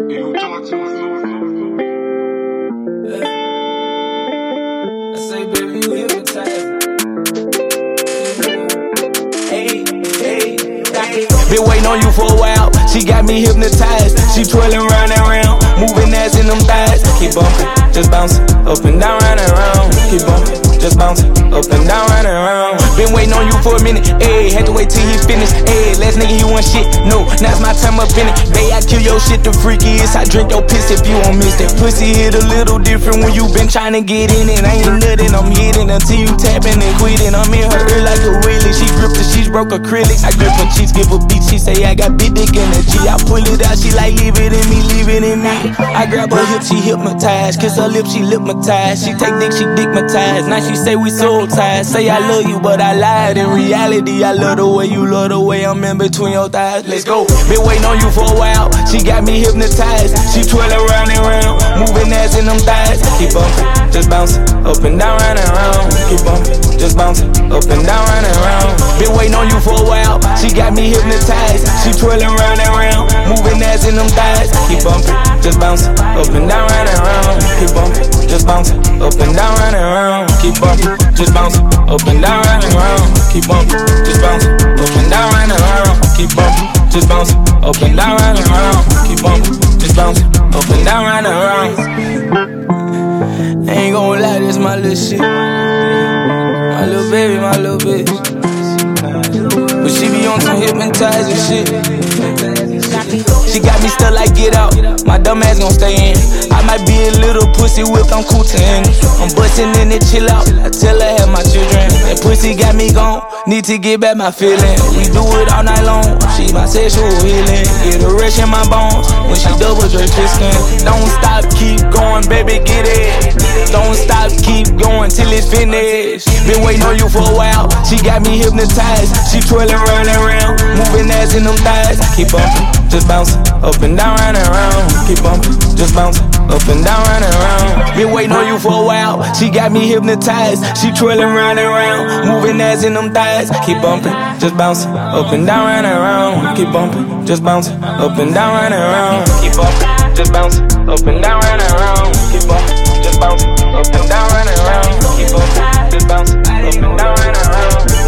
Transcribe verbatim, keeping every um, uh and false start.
You talk to us, Yeah. I say, baby, you hypnotize. Hey, hey, hey. Been waiting on you for a while, she got me hypnotized. She twirling round and round, moving ass in them thighs. Keep bumping, just bouncing, up and down, round and round. Keep bumping, just bouncing, up and down, round and round. Been waiting on you for a minute, ayy, had to wait till he finished, ayy. Last nigga he want shit, no, now it's my time up in it. Bae, I kill your shit, the freakiest, I drink your piss if you won't miss that. Pussy hit a little different when you been trying to get in it. I ain't nothing, I'm hitting until you tapping and quitting. I'm in her ear like a wheelie, she grip the sheets, broke acrylic. I grip her cheeks, give her beat, she say I got big dick energy. I pull it out, she like leave it in me, leave it in me. I grab her hip, she hypnotized, kiss her lip, she lipmatized. She take dick, she dickmatized. Now she say we soul ties. Say I love you, but I lied. In reality, I love the way you love the way I'm in between your thighs. Let's go. Been waiting on you for a while. She got me hypnotized. She twirling round and round, moving ass in them thighs. Keep bumping, just bouncing, up and down, round and round. Keep bumping, just bouncing, up and down, round and round. Been waiting on you for a while. She got me hypnotized. She twirling round and round, moving ass in them thighs. Keep bumping, just bouncing, up and down, round and round. Keep bumping, just bouncing, up and down, round and round. Keep bumping, just bouncing, up and down, round and round. Keep bumping, just bouncing, up and down, round and round. Keep bumping, just bouncing, up and down, round and round. Keep bumping, just bouncing, up and down, round and round. I ain't gon' lie, this my little shit. My little baby, my little bitch. But she be on some hypnotizing shit. She got me stuck like get out, my dumb ass gon' stay in. I might be a little pussy whipped, I'm cool to end. I'm bustin' in it, chill out, I tell her have my children. That pussy got me gone, need to get back my feeling. We do it all night long, she my sexual healing. Get a rush in my bones, when she double dress twisting. Don't stop, keep going, baby, get it. Don't stop, keep going till it's finished. Been waiting on you for a while, she got me hypnotized. She twirling round and round, moving ass in them thighs. Keep bumping, just bouncing, up and down, round and round. Keep bumping, just bouncing, up and down, round and round. Been waiting on you for a while, she got me hypnotized. She twirling round and round, moving ass in them thighs. Keep bumping, just bouncing, up and down, round and round. Keep bumping, just bouncing, up and down, round and round. Keep bumping, just bouncing, up and down, round and round. Keep bumping, just bouncing, up and down, round and round. Keep bumping, just bouncing, up and down, round and round.